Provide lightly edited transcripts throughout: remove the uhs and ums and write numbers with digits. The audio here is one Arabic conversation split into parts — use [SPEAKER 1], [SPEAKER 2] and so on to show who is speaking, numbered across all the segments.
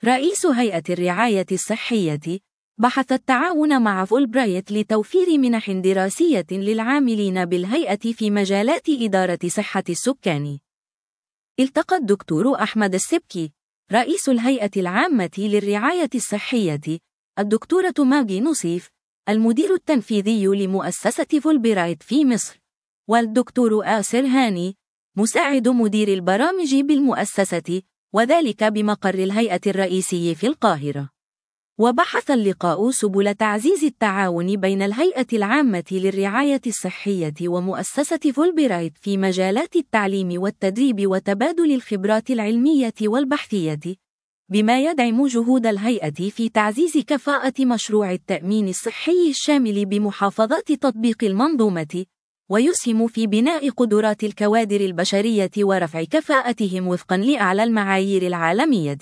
[SPEAKER 1] رئيس هيئة الرعاية الصحية بحث التعاون مع فولبرايت لتوفير منح دراسية للعاملين بالهيئة في مجالات إدارة صحة السكان. التقى الدكتور أحمد السبكي رئيس الهيئة العامة للرعاية الصحية، الدكتورة ماجي نصيف المدير التنفيذي لمؤسسة فولبرايت في مصر، والدكتور آسر هاني مساعد مدير البرامج بالمؤسسة، وذلك بمقر الهيئة الرئيسي في القاهرة. وبحث اللقاء سبل تعزيز التعاون بين الهيئة العامة للرعاية الصحية ومؤسسة فولبرايت في مجالات التعليم والتدريب وتبادل الخبرات العلمية والبحثية، بما يدعم جهود الهيئة في تعزيز كفاءة مشروع التأمين الصحي الشامل بمحافظات تطبيق المنظومة، ويسهم في بناء قدرات الكوادر البشرية ورفع كفاءتهم وفقا لأعلى المعايير العالمية.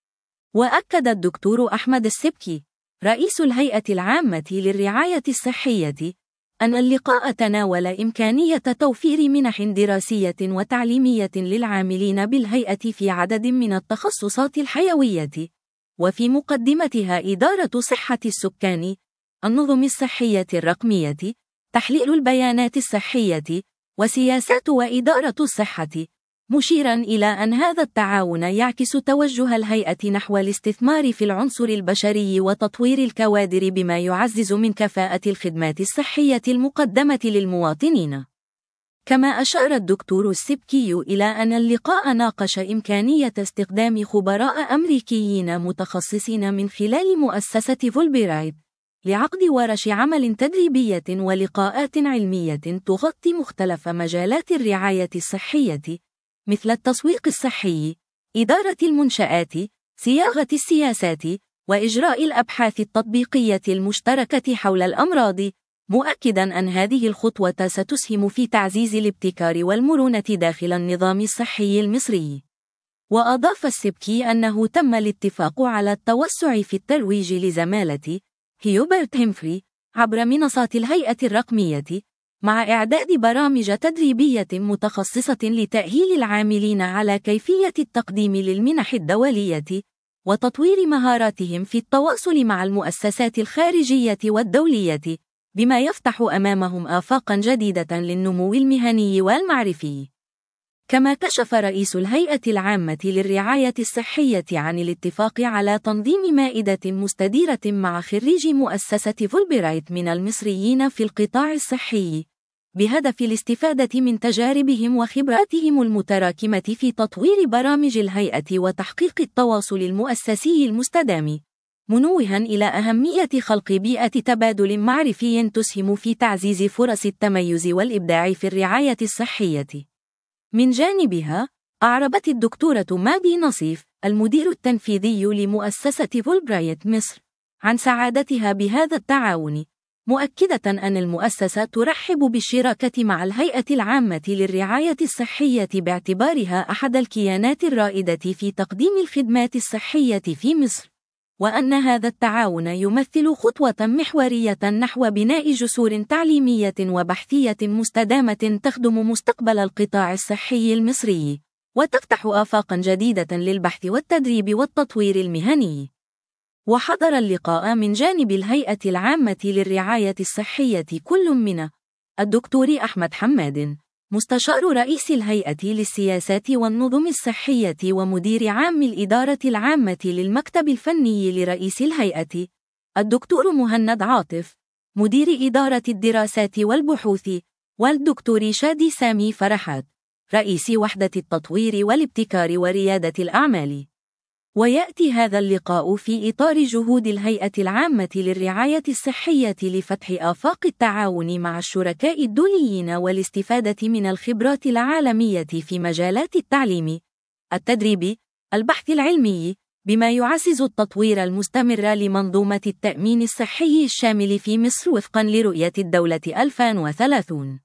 [SPEAKER 1] وأكد الدكتور أحمد السبكي رئيس الهيئة العامة للرعاية الصحية أن اللقاء تناول إمكانية توفير منح دراسية وتعليمية للعاملين بالهيئة في عدد من التخصصات الحيوية، وفي مقدمتها إدارة صحة السكان، النظم الصحية الرقمية، تحليل البيانات الصحية، وسياسات وإدارة الصحة، مشيراً إلى أن هذا التعاون يعكس توجه الهيئة نحو الاستثمار في العنصر البشري وتطوير الكوادر بما يعزز من كفاءة الخدمات الصحية المقدمة للمواطنين. كما أشار الدكتور السبكي إلى أن اللقاء ناقش إمكانية استخدام خبراء أمريكيين متخصصين من خلال مؤسسة فولبرايت لعقد ورش عمل تدريبية ولقاءات علمية تغطي مختلف مجالات الرعاية الصحية، مثل التسويق الصحي، إدارة المنشآت، صياغة السياسات، وإجراء الأبحاث التطبيقية المشتركة حول الأمراض، مؤكداً أن هذه الخطوة ستسهم في تعزيز الابتكار والمرونة داخل النظام الصحي المصري. وأضاف السبكي أنه تم الاتفاق على التوسع في الترويج لزمالة هيوبرت هيمفري عبر منصات الهيئة الرقمية، مع إعداد برامج تدريبية متخصصة لتأهيل العاملين على كيفية التقديم للمنح الدولية، وتطوير مهاراتهم في التواصل مع المؤسسات الخارجية والدولية، بما يفتح أمامهم آفاقاً جديدة للنمو المهني والمعرفي. كما كشف رئيس الهيئة العامة للرعاية الصحية عن الاتفاق على تنظيم مائدة مستديرة مع خريجي مؤسسة فولبرايت من المصريين في القطاع الصحي، بهدف الاستفادة من تجاربهم وخبراتهم المتراكمة في تطوير برامج الهيئة وتحقيق التواصل المؤسسي المستدام، منوهاً إلى أهمية خلق بيئة تبادل معرفي تسهم في تعزيز فرص التميز والإبداع في الرعاية الصحية. من جانبها، أعربت الدكتورة ماجي نصيف المدير التنفيذي لمؤسسة فولبرايت مصر عن سعادتها بهذا التعاون، مؤكدة أن المؤسسة ترحب بالشراكة مع الهيئة العامة للرعاية الصحية باعتبارها أحد الكيانات الرائدة في تقديم الخدمات الصحية في مصر، وأن هذا التعاون يمثل خطوة محورية نحو بناء جسور تعليمية وبحثية مستدامة تخدم مستقبل القطاع الصحي المصري، وتفتح آفاقاً جديدة للبحث والتدريب والتطوير المهني. وحضر اللقاء من جانب الهيئة العامة للرعاية الصحية كل من الدكتور أحمد حماد مستشار رئيس الهيئة للسياسات والنظم الصحية ومدير عام الإدارة العامة للمكتب الفني لرئيس الهيئة، الدكتور مهند عاطف مدير إدارة الدراسات والبحوث، والدكتور شادي سامي فرحات رئيس وحدة التطوير والابتكار وريادة الأعمال. ويأتي هذا اللقاء في إطار جهود الهيئة العامة للرعاية الصحية لفتح آفاق التعاون مع الشركاء الدوليين والاستفادة من الخبرات العالمية في مجالات التعليم، التدريب، البحث العلمي، بما يعزز التطوير المستمر لمنظومة التأمين الصحي الشامل في مصر وفقاً لرؤية الدولة 2030.